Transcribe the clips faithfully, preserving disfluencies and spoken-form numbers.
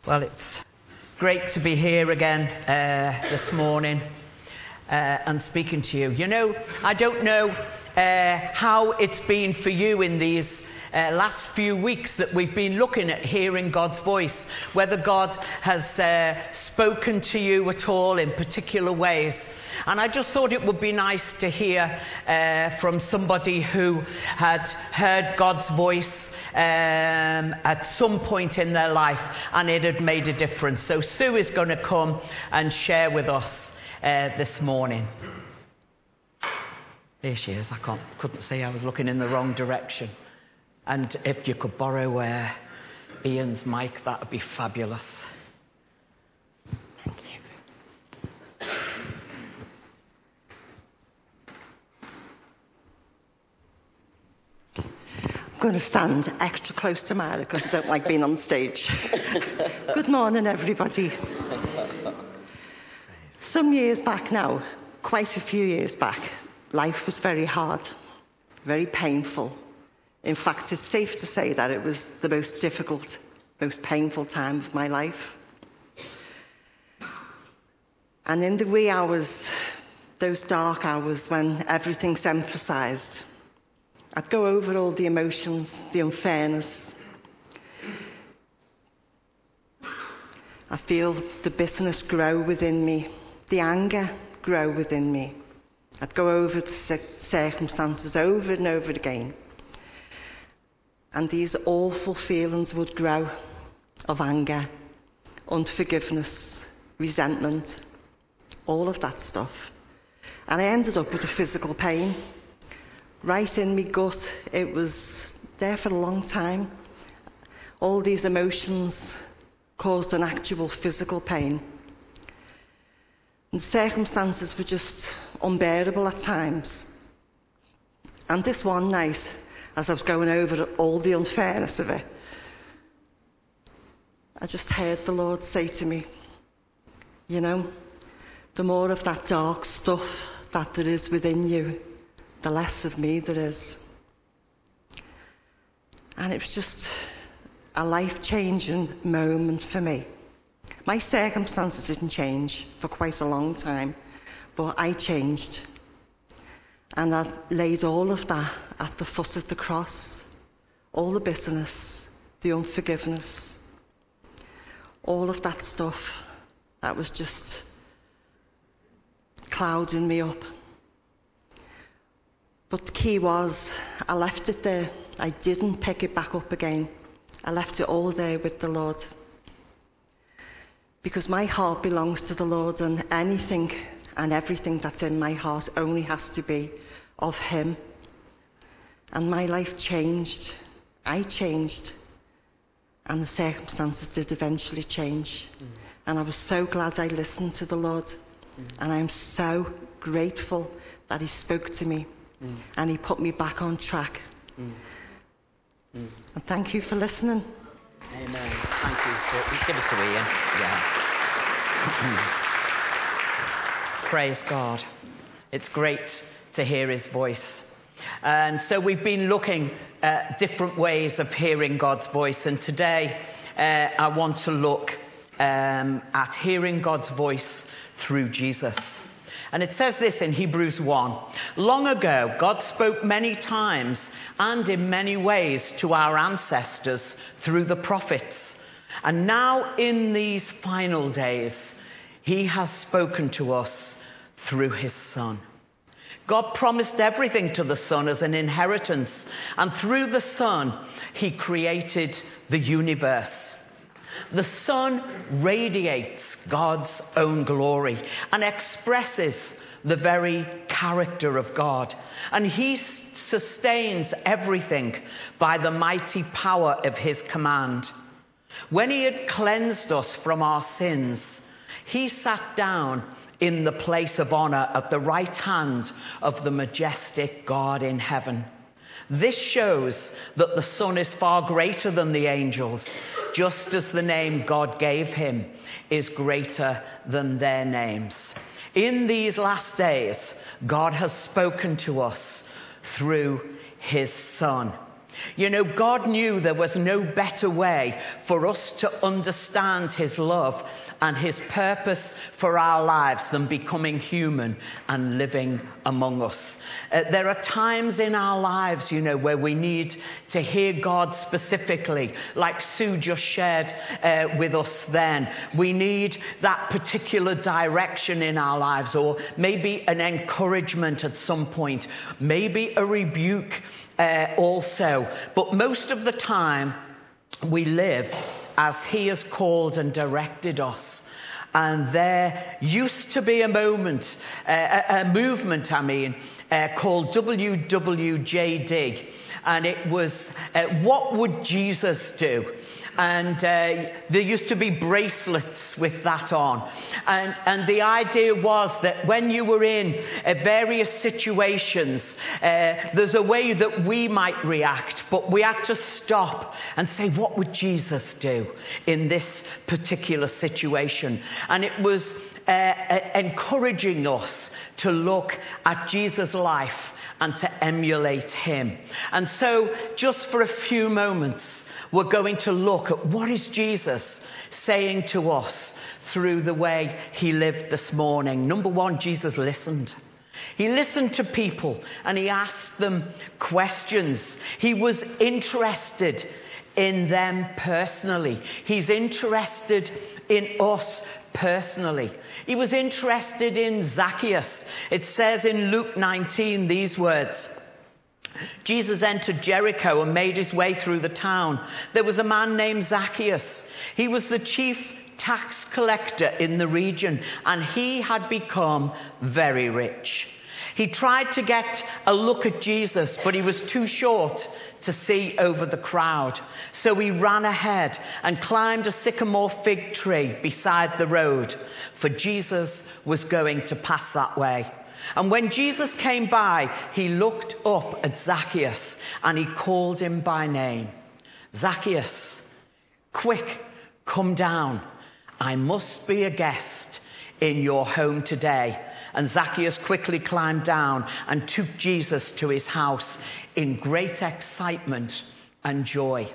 Well, it's great to be here again uh, this morning uh, and speaking to you. You know, I don't know uh, how it's been for you in these uh, last few weeks that we've been looking at hearing God's voice, whether God has uh, spoken to you at all in particular ways. And I just thought it would be nice to hear uh, from somebody who had heard God's voice um, at some point in their life and it had made a difference. So Sue is going to come and share with us uh, this morning. There she is. I can't, couldn't say I was looking in the wrong direction. And if you could borrow uh, Ian's mic, that would be fabulous. Thank you. I'm going to stand extra close to Mara because I don't like being on stage. Good morning, everybody. Some years back now, quite a few years back, life was very hard, very painful. In fact, it's safe to say that it was the most difficult, most painful time of my life. And in the wee hours, those dark hours when everything's emphasised, I'd go over all the emotions, the unfairness. I feel the bitterness grow within me, the anger grow within me. I'd go over the circumstances over and over again. And these awful feelings would grow of anger, unforgiveness, resentment, all of that stuff. And I ended up with a physical pain. Right in my gut, it was there for a long time. All these emotions caused an actual physical pain. And the circumstances were just unbearable at times. And this one night, as I was going over all the unfairness of it, I just heard the Lord say to me, you know, the more of that dark stuff that there is within you, the less of me there is. And it was just a life-changing moment for me. My circumstances didn't change for quite a long time, but I changed. And I laid all of that at the foot of the cross. All the bitterness, the unforgiveness, all of that stuff that was just clouding me up. But the key was, I left it there. I didn't pick it back up again. I left it all there with the Lord. Because my heart belongs to the Lord, and anything and everything that's in my heart only has to be of Him. And my life changed. I changed. And the circumstances did eventually change. Mm. And I was so glad I listened to the Lord. Mm. And I'm so grateful that He spoke to me. Mm. And He put me back on track. Mm. Mm. And thank you for listening. Amen. Thank you. So give it to Ian. Yeah. Praise God. It's great to hear His voice. And so we've been looking at different ways of hearing God's voice. And today uh, I want to look um, at hearing God's voice through Jesus. And it says this in Hebrews one. Long ago, God spoke many times and in many ways to our ancestors through the prophets. And now in these final days, He has spoken to us through His Son. God promised everything to the Son as an inheritance. And through the Son, He created the universe. The Son radiates God's own glory and expresses the very character of God. And He sustains everything by the mighty power of His command. When He had cleansed us from our sins, He sat down in the place of honor at the right hand of the majestic God in heaven. This shows that the Son is far greater than the angels, just as the name God gave Him is greater than their names. In these last days, God has spoken to us through His Son. You know, God knew there was no better way for us to understand his love and his purpose for our lives than becoming human and living among us. Uh, there are times in our lives, you know, where we need to hear God specifically, like Sue just shared uh, with us then. We need that particular direction in our lives, or maybe an encouragement at some point, maybe a rebuke uh, also. But most of the time, we live as he has called and directed us. And there used to be a moment, uh, a, a movement, I mean, uh, called W W J D. And it was, uh, what would Jesus do? And uh, there used to be bracelets with that on. And, and the idea was that when you were in uh, various situations, uh, there's a way that we might react, but we had to stop and say, what would Jesus do in this particular situation? And it was uh, uh, encouraging us to look at Jesus' life and to emulate him. And so just for a few moments, we're going to look at what is Jesus saying to us through the way he lived this morning. Number one, Jesus listened. He listened to people and he asked them questions. He was interested in them personally. He's interested in us personally. He was interested in Zacchaeus. It says in Luke nineteen these words: Jesus entered Jericho and made his way through the town. There was a man named Zacchaeus. He was the chief tax collector in the region, and he had become very rich. He tried to get a look at Jesus, but he was too short to see over the crowd. So he ran ahead and climbed a sycamore fig tree beside the road, for Jesus was going to pass that way. And when Jesus came by, he looked up at Zacchaeus and he called him by name. Zacchaeus, quick, come down. I must be a guest in your home today. And Zacchaeus quickly climbed down and took Jesus to his house in great excitement and joy.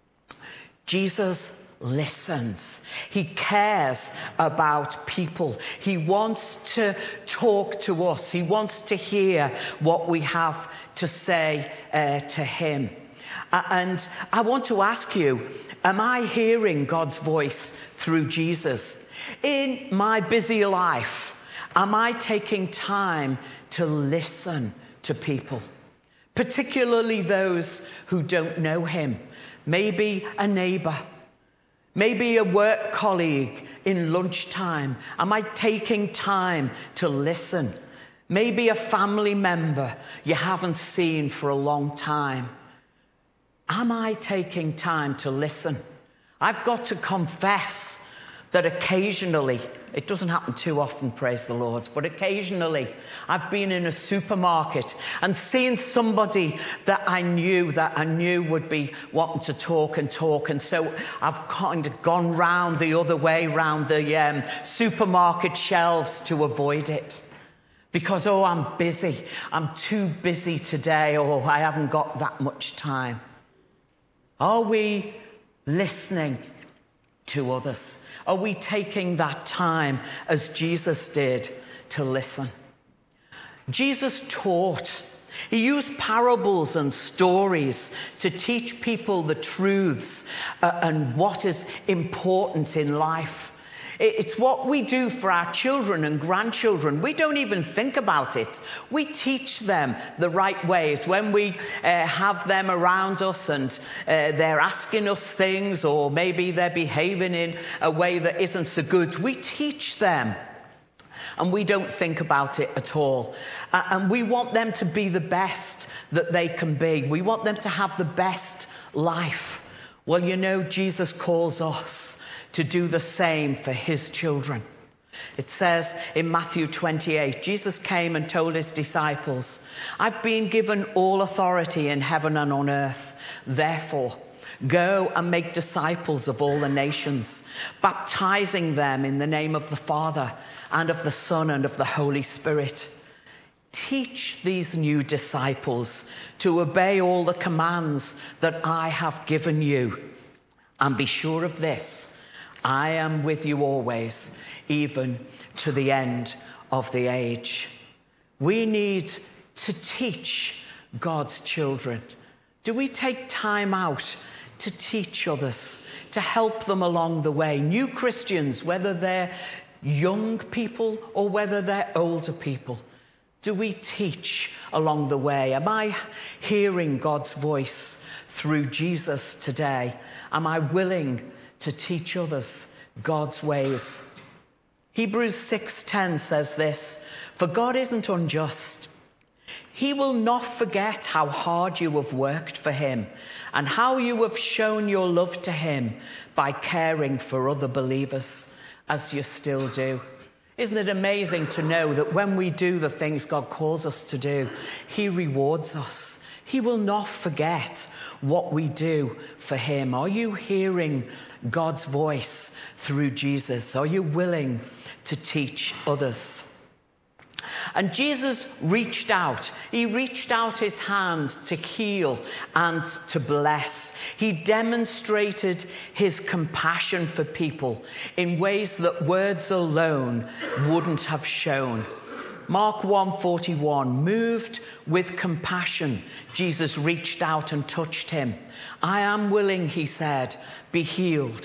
Jesus listens. He cares about people. He wants to talk to us. He wants to hear what we have to say uh, to him. Uh, and I want to ask you, am I hearing God's voice through Jesus? In my busy life, am I taking time to listen to people? Particularly those who don't know him. Maybe a neighbor. Maybe a work colleague in lunchtime. Am I taking time to listen? Maybe a family member you haven't seen for a long time. Am I taking time to listen? I've got to confess that occasionally, it doesn't happen too often, praise the Lord, but occasionally I've been in a supermarket and seen somebody that I knew, that I knew would be wanting to talk and talk. And so I've kind of gone round the other way, round the um, supermarket shelves to avoid it. Because, oh, I'm busy. I'm too busy today, or I haven't got that much time. Are we listening to others? Are we taking that time, as Jesus did, to listen? Jesus taught. He used parables and stories to teach people the truths uh, and what is important in life. It's what we do for our children and grandchildren. We don't even think about it. We teach them the right ways. When we uh, have them around us and uh, they're asking us things, or maybe they're behaving in a way that isn't so good, we teach them. And we don't think about it at all. Uh, and we want them to be the best that they can be. We want them to have the best life. Well, you know, Jesus calls us to do the same for his children. It says in Matthew twenty-eight, Jesus came and told his disciples, I've been given all authority in heaven and on earth. Therefore, go and make disciples of all the nations, baptizing them in the name of the Father and of the Son and of the Holy Spirit. Teach these new disciples to obey all the commands that I have given you. And be sure of this, I am with you always, even to the end of the age. We need to teach God's children. Do we take time out to teach others, to help them along the way? New Christians, whether they're young people or whether they're older people, do we teach along the way? Am I hearing God's voice through Jesus today? Am I willing to teach others God's ways? Hebrews six ten says this, "For God isn't unjust. He will not forget how hard you have worked for him and how you have shown your love to him by caring for other believers as you still do." Isn't it amazing to know that when we do the things God calls us to do, he rewards us. He will not forget what we do for him. Are you hearing God's voice through Jesus? Are you willing to teach others? And Jesus reached out. He reached out his hand to heal and to bless. He demonstrated his compassion for people in ways that words alone wouldn't have shown. Mark one forty-one, moved with compassion, Jesus reached out and touched him. "I am willing," he said, "be healed."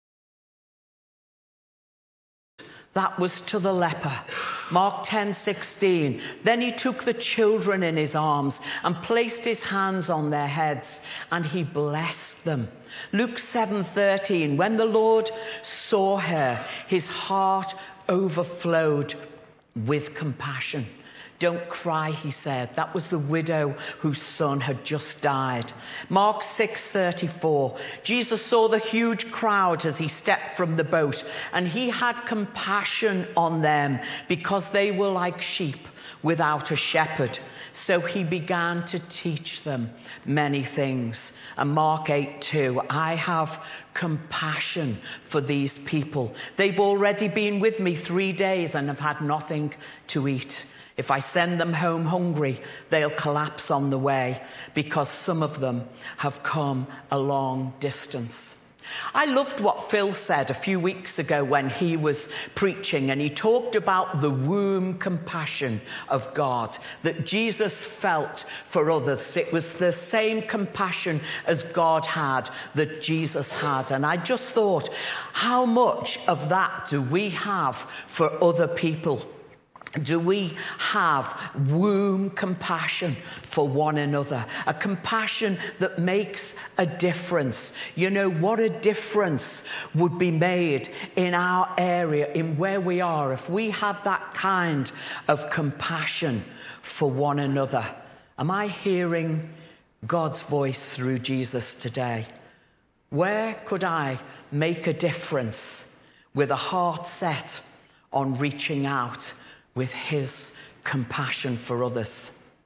That was to the leper. Mark ten sixteen. Then he took the children in his arms and placed his hands on their heads, and he blessed them. Luke seven thirteen. When the Lord saw her, his heart overflowed with compassion. "Don't cry," he said. That was the widow whose son had just died. Mark six thirty-four. Jesus saw the huge crowd as he stepped from the boat, and he had compassion on them because they were like sheep without a shepherd. So he began to teach them many things. And Mark eight two, "I have compassion for these people. They've already been with me three days and have had nothing to eat. If I send them home hungry, they'll collapse on the way because some of them have come a long distance." I loved what Phil said a few weeks ago when he was preaching, and he talked about the womb compassion of God that Jesus felt for others. It was the same compassion as God had that Jesus had. And I just thought, how much of that do we have for other people? Do we have womb compassion for one another? A compassion that makes a difference. You know, what a difference would be made in our area, in where we are, if we had that kind of compassion for one another. Am I hearing God's voice through Jesus today? Where could I make a difference with a heart set on reaching out with his compassion for others?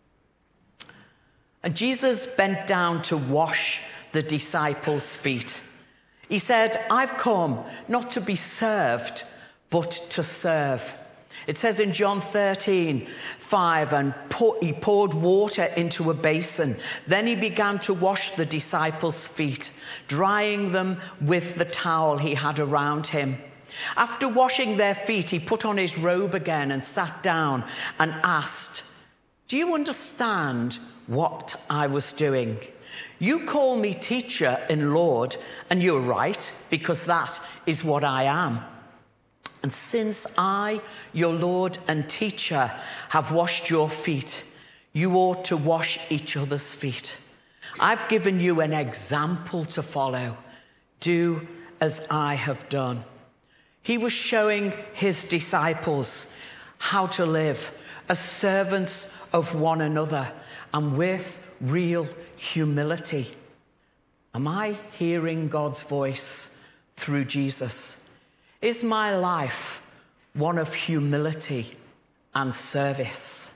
And Jesus bent down to wash the disciples' feet. He said, "I've come not to be served, but to serve." It says in John thirteen five, and pour, he poured water into a basin. Then he began to wash the disciples' feet, drying them with the towel he had around him. After washing their feet, he put on his robe again and sat down and asked, "Do you understand what I was doing? You call me teacher and Lord, and you're right, because that is what I am. And since I, your Lord and teacher, have washed your feet, you ought to wash each other's feet. I've given you an example to follow. Do as I have done." He was showing his disciples how to live as servants of one another and with real humility. Am I hearing God's voice through Jesus? Is my life one of humility and service?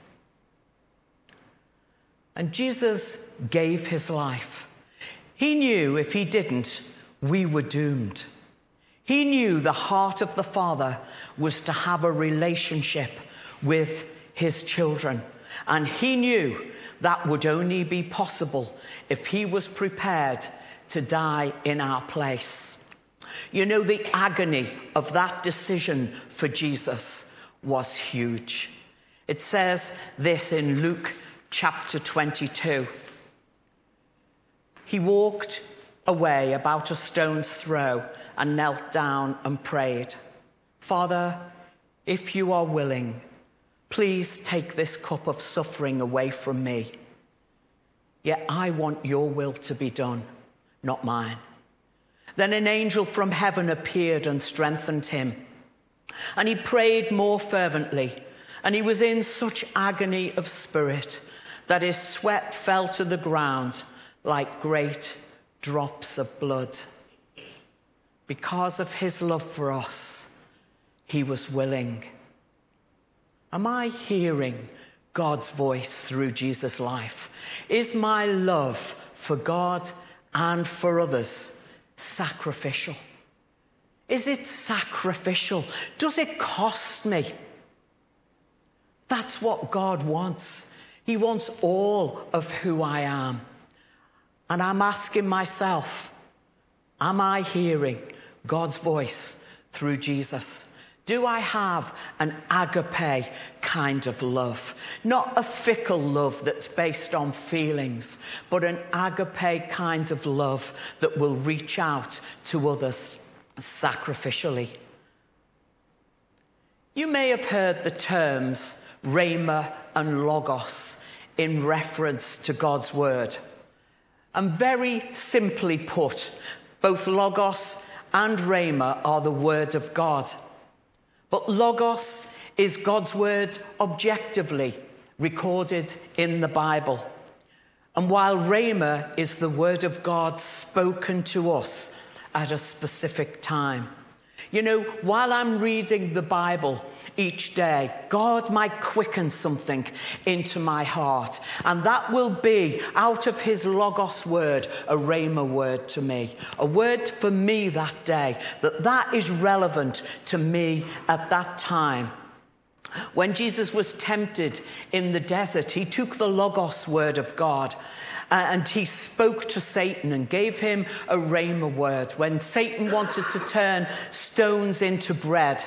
And Jesus gave his life. He knew if he didn't, we were doomed. He knew the heart of the Father was to have a relationship with his children. And he knew that would only be possible if he was prepared to die in our place. You know, the agony of that decision for Jesus was huge. It says this in Luke chapter twenty-two. He walked away about a stone's throw and knelt down and prayed, "Father, if you are willing, please take this cup of suffering away from me. Yet I want your will to be done, not mine." Then an angel from heaven appeared and strengthened him. And he prayed more fervently, and he was in such agony of spirit that his sweat fell to the ground like great drops of blood. Because of his love for us, he was willing. Am I hearing God's voice through Jesus' life? Is my love for God and for others sacrificial? Is it sacrificial? Does it cost me? That's what God wants. He wants all of who I am. And I'm asking myself, am I hearing God's voice through Jesus? Do I have an agape kind of love? Not a fickle love that's based on feelings, but an agape kind of love that will reach out to others sacrificially. You may have heard the terms rhema and logos in reference to God's word. And very simply put, both logos and rhema are the word of God. But logos is God's word objectively recorded in the Bible. And while rhema is the word of God spoken to us at a specific time. You know, while I'm reading the Bible each day, God might quicken something into my heart. And that will be, out of his logos word, a rhema word to me. A word for me that day, that that is relevant to me at that time. When Jesus was tempted in the desert, he took the logos word of God and he spoke to Satan and gave him a rhema word. When Satan wanted to turn stones into bread,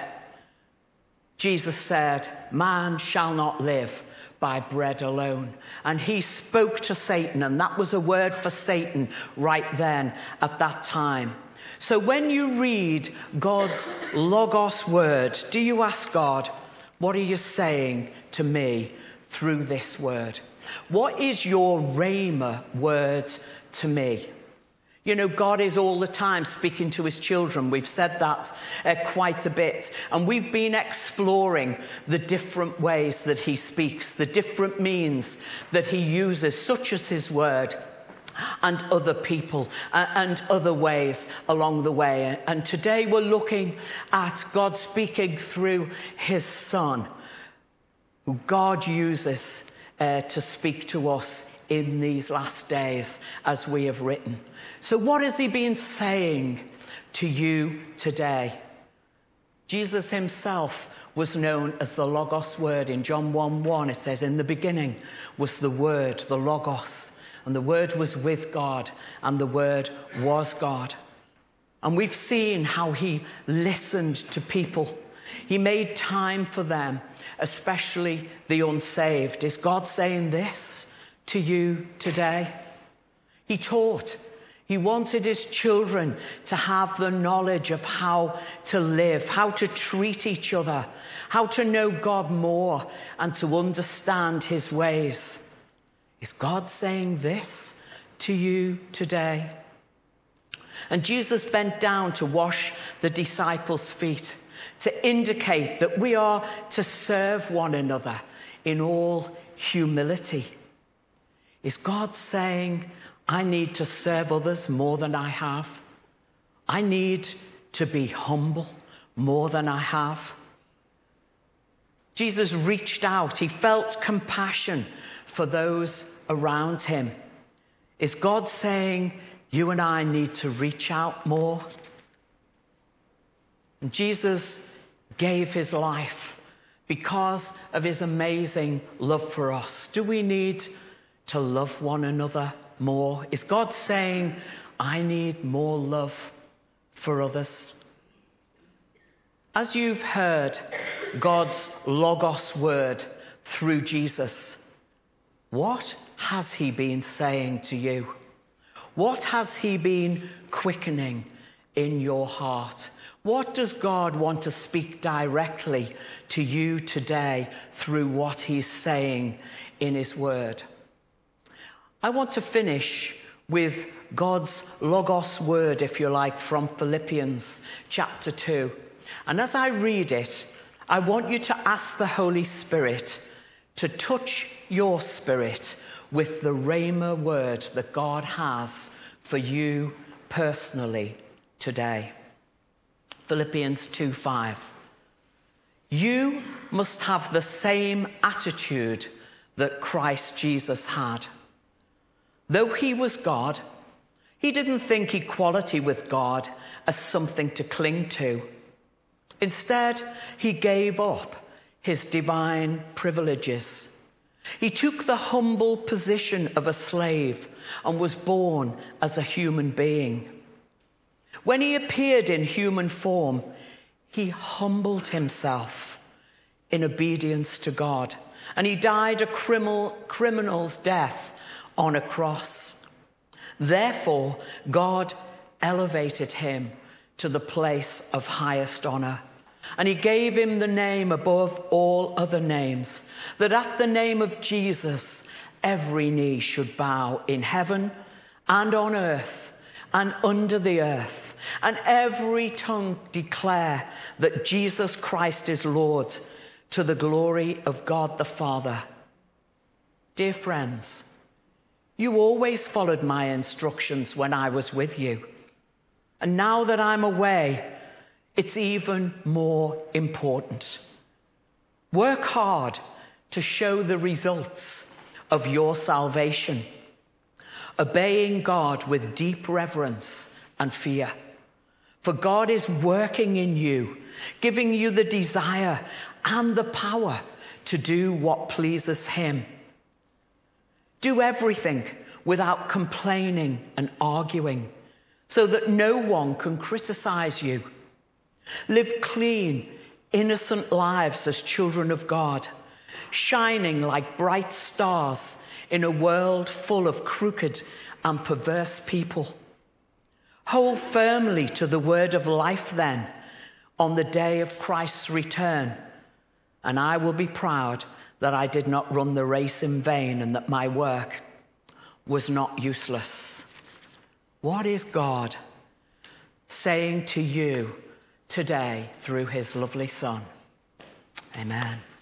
Jesus said, "Man shall not live by bread alone." And he spoke to Satan, and that was a word for Satan right then at that time. So when you read God's logos word, do you ask God, what are you saying to me through this word? What is your rhema word to me? You know, God is all the time speaking to his children. We've said that uh, quite a bit. And we've been exploring the different ways that he speaks, the different means that he uses, such as his word and other people uh, and other ways along the way. And today we're looking at God speaking through his Son, who God uses uh, to speak to us in these last days, as we have written. So what has he been saying to you today? Jesus himself was known as the Logos Word. In John one one, it says, "In the beginning was the Word, the Logos, and the Word was with God, and the Word was God." And we've seen how he listened to people. He made time for them, especially the unsaved. Is God saying this to you today? He taught. He wanted his children to have the knowledge of how to live, how to treat each other, how to know God more, and to understand his ways. Is God saying this to you today? And Jesus bent down to wash the disciples' feet, to indicate that we are to serve one another in all humility. Is God saying, I need to serve others more than I have? I need to be humble more than I have? Jesus reached out. He felt compassion for those around him. Is God saying you and I need to reach out more? And Jesus gave his life because of his amazing love for us. Do we need to love one another more? Is God saying, I need more love for others? As you've heard God's Logos word through Jesus, what has he been saying to you? What has he been quickening in your heart? What does God want to speak directly to you today through what he's saying in his word? I want to finish with God's Logos word, if you like, from Philippians chapter two. And as I read it, I want you to ask the Holy Spirit to touch your spirit with the Rhema word that God has for you personally today. Philippians two five. You must have the same attitude that Christ Jesus had. Though he was God, he didn't think equality with God as something to cling to. Instead, he gave up his divine privileges. He took the humble position of a slave and was born as a human being. When he appeared in human form, he humbled himself in obedience to God, and he died a criminal, criminal's death on a cross. Therefore, God elevated him to the place of highest honor, and he gave him the name above all other names, that at the name of Jesus every knee should bow in heaven and on earth and under the earth, and every tongue declare that Jesus Christ is Lord, to the glory of God the Father. Dear friends, you always followed my instructions when I was with you. And now that I'm away, it's even more important. Work hard to show the results of your salvation, obeying God with deep reverence and fear. For God is working in you, giving you the desire and the power to do what pleases him. Do everything without complaining and arguing, so that no one can criticize you. Live clean, innocent lives as children of God, shining like bright stars in a world full of crooked and perverse people. Hold firmly to the word of life then, on the day of Christ's return, and I will be proud that I did not run the race in vain and that my work was not useless. What is God saying to you today through his lovely Son? Amen.